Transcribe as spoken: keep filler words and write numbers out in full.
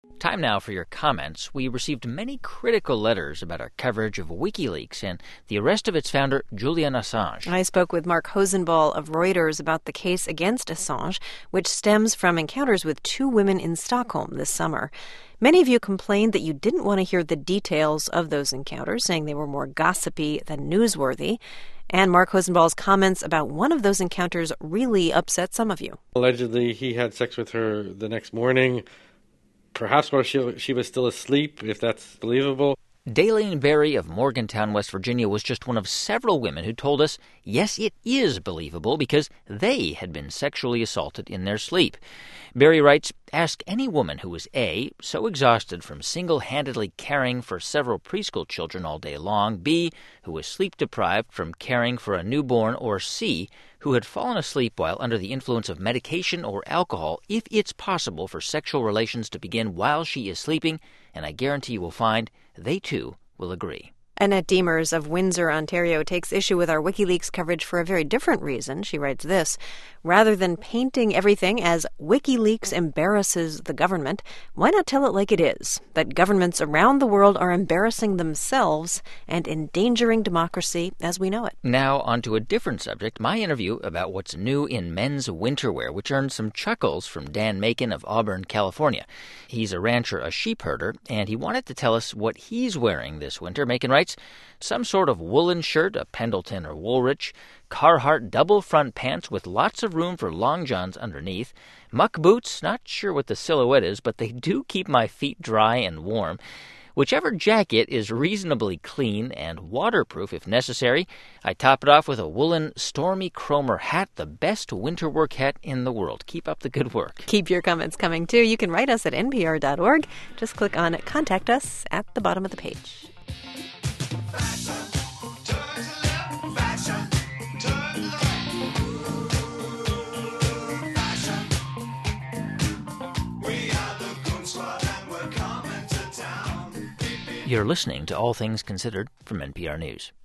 Time now for your comments. We received many critical letters about our coverage of WikiLeaks and the arrest of its founder, Julian Assange. I spoke with Mark Hosenball of Reuters about the case against Assange, which stems from encounters with two women in Stockholm this summer. Many of you complained that you didn't want to hear the details of those encounters, saying they were more gossipy than newsworthy. And Mark Hosenball's comments about one of those encounters really upset some of you. Allegedly, he had sex with her the next morning, perhaps while she, she was still asleep, if that's believable. Daylene Berry of Morgantown, West Virginia, was just one of several women who told us, yes, it is believable because they had been sexually assaulted in their sleep. Berry writes, ask any woman who is A, so exhausted from single-handedly caring for several preschool children all day long, B, who was sleep-deprived from caring for a newborn, or C, who had fallen asleep while under the influence of medication or alcohol, if it's possible for sexual relations to begin while she is sleeping, and I guarantee you will find they, too, will agree. Annette Demers of Windsor, Ontario, takes issue with our WikiLeaks coverage for a very different reason. She writes this: rather than painting everything as WikiLeaks embarrasses the government, why not tell it like it is, that governments around the world are embarrassing themselves and endangering democracy as we know it? Now, on to a different subject, my interview about what's new in men's winterwear, which earned some chuckles from Dan Macon of Auburn, California. He's a rancher, a sheep herder, and he wanted to tell us what he's wearing this winter. Macon writes, some sort of woolen shirt, a Pendleton or Woolrich, Carhartt double front pants with lots of room for long johns underneath, muck boots, not sure what the silhouette is, but they do keep my feet dry and warm. Whichever jacket is reasonably clean and waterproof if necessary. I top it off with a woolen Stormy Cromer hat, the best winter work hat in the world. Keep up the good work. Keep your comments coming, too. You can write us at N P R dot org. Just click on Contact Us at the bottom of the page. You're listening to All Things Considered from N P R News.